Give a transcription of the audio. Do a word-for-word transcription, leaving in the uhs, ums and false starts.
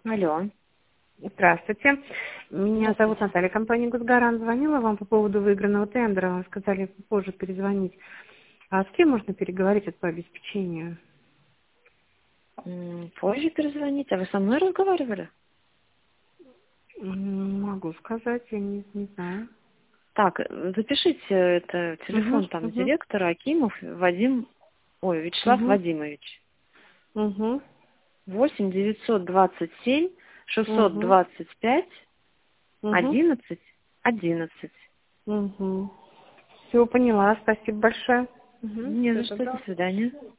Алло. Здравствуйте. Меня зовут Здравствуйте. Наталья, компания «Госгарант». Звонила вам по поводу выигранного тендера. Вам сказали позже перезвонить. А с кем можно переговорить вот по обеспечению? М, Позже перезвоните. А вы со мной разговаривали? М, Могу сказать, я не, не знаю. Так, э, запишите это Угу, телефон там угу, директора Акимов Вадим, ой, Вячеслав угу, Вадимович. угу, восемь девятьсот двадцать семь шестьсот угу, двадцать пять угу, одиннадцать одиннадцать. угу. Все, поняла. Спасибо большое. Угу, Не все, за что, до доброго. свидания.